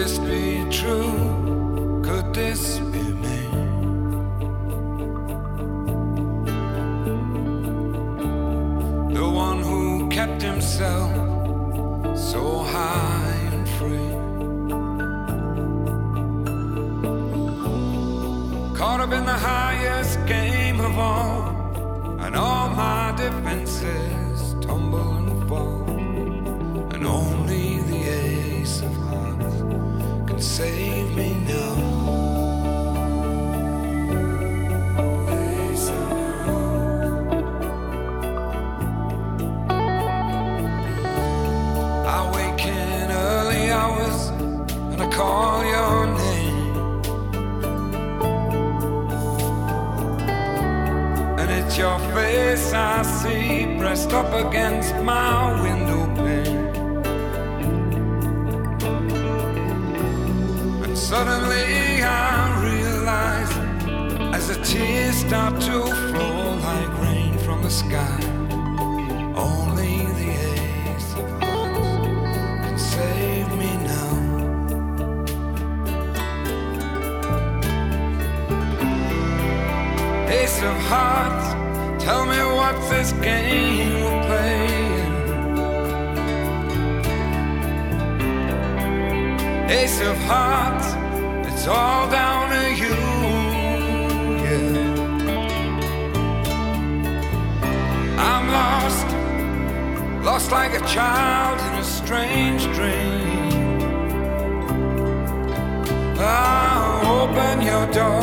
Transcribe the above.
this be true? Could this be me? The one who kept himself so high and free, caught up in the highest game of all, and all my defenses tumble and fall, and only the ace of hearts can save me now. I wake in early hours and I call your name, and it's your face I see pressed up against my window pane. And suddenly I realize, as the tears start to flow like rain from the sky, only the ace of hearts can save me now. Ace of hearts, tell me what's this game we're playing? Ace of hearts, it's all down to you, yeah. I'm lost, lost like a child in a strange dream. I'll open your door